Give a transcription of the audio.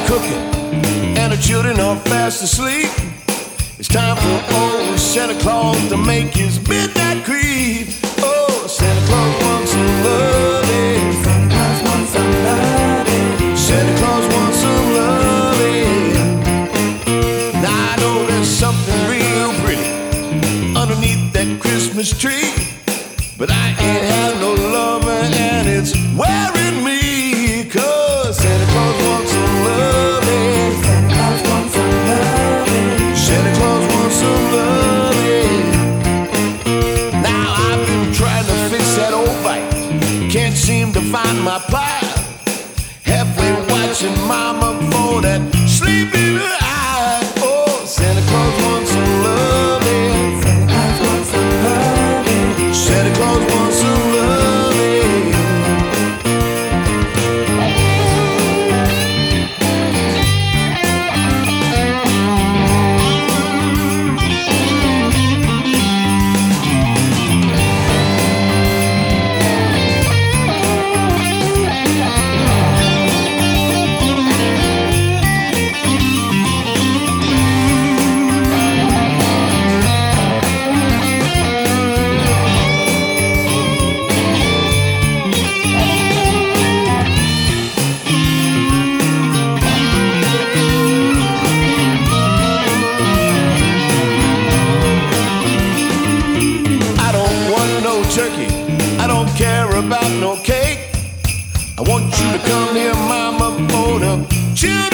cooking, and the children are fast asleep. It's time for old Santa Claus to make his midnight creep. Oh, Santa Claus wants some loving. Santa Claus wants some loving. Santa Claus wants some loving. Now I know there's something real pretty underneath that Christmas tree, but I ain't had no loving and it's wearing me. 'Cause Santa Claus wants some loving. Santa Claus wants some loving. Santa Claus wants some loving. Now I've been trying to fix that old bike, can't seem to find my plier. Halfway watching Mama for that sleep in her eye. Oh, Santa Claus wants some loving. Santa Claus wants some loving. Santa Claus wants some loving. Turkey, I don't care about no cake. I want you to come here, Mama, for the children.